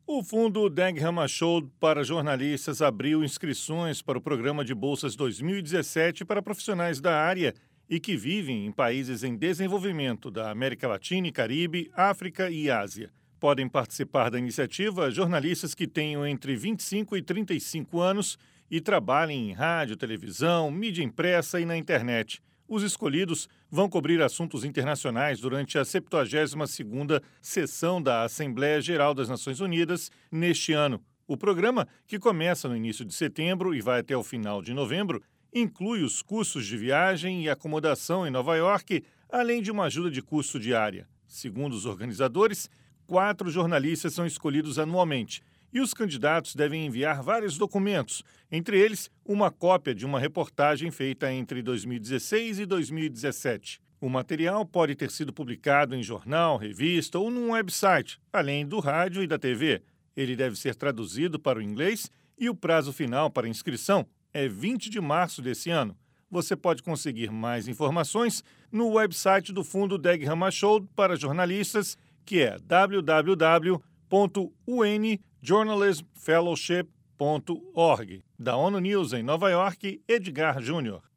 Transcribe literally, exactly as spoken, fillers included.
O Fundo Dag Hammarskjöld para jornalistas abriu inscrições para o programa de bolsas dois mil e dezessete para profissionais da área e que vivem em países em desenvolvimento da América Latina e Caribe, África e Ásia. Podem participar da iniciativa jornalistas que tenham entre vinte e cinco e trinta e cinco anos e trabalhem em rádio, televisão, mídia impressa e na internet. Os escolhidos vão cobrir assuntos internacionais durante a septuagésima segunda sessão da Assembleia Geral das Nações Unidas neste ano. O programa, que começa no início de setembro e vai até o final de novembro, inclui os custos de viagem e acomodação em Nova York, além de uma ajuda de custo diária. Segundo os organizadores, quatro jornalistas são escolhidos anualmente e os candidatos devem enviar vários documentos, entre eles uma cópia de uma reportagem feita entre dois mil e dezesseis e dois mil e dezessete. O material pode ter sido publicado em jornal, revista ou num website, além do rádio e da T V. Ele deve ser traduzido para o inglês e o prazo final para inscrição é vinte de março desse ano. Você pode conseguir mais informações no website do Fundo Dag Hammarskjöld para jornalistas, que é w w w ponto u n journalism fellowship ponto org. Da ONU News em Nova York, Edgar Júnior.